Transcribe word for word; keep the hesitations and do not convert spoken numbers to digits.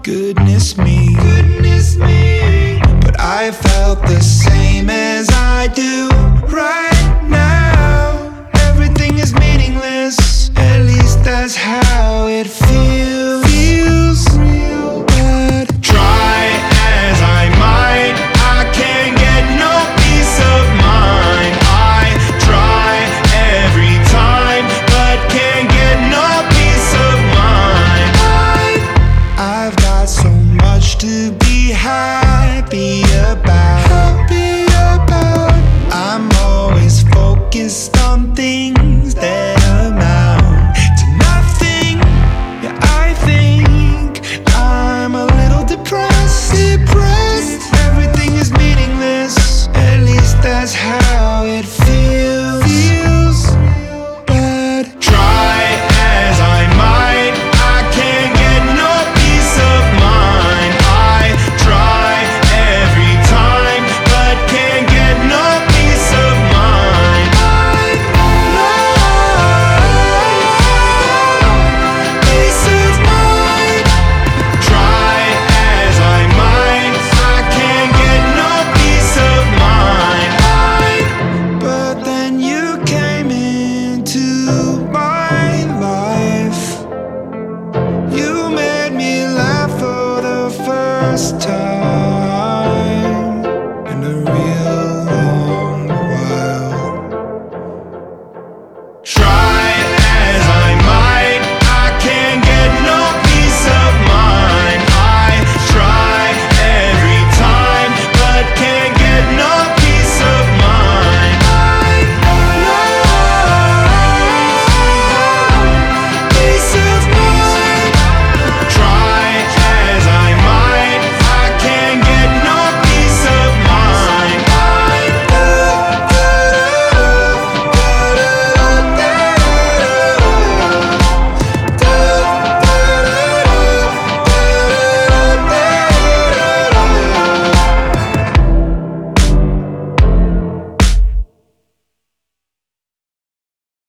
Goodness me, goodness me. But I felt the same as I do right now. Everything is meaningless, at least that's how it feels. Feels real bad. Try as I might, I can't get no peace of mind. I try every time, but can't get no peace of mind. I, I've got so much to be happy about. Happy about. I'm always focused on things that amount to nothing. Yeah, I think I'm a little depressed. Depressed. Everything is meaningless, at least that's how it feels. Feels bad. Try as I might, I can't get no peace of mind. I try every time, but can't get no peace of mind. Peace of mind. Try as I might, I can't get no peace of mind. But then you came into my life. You made me laugh for the first time.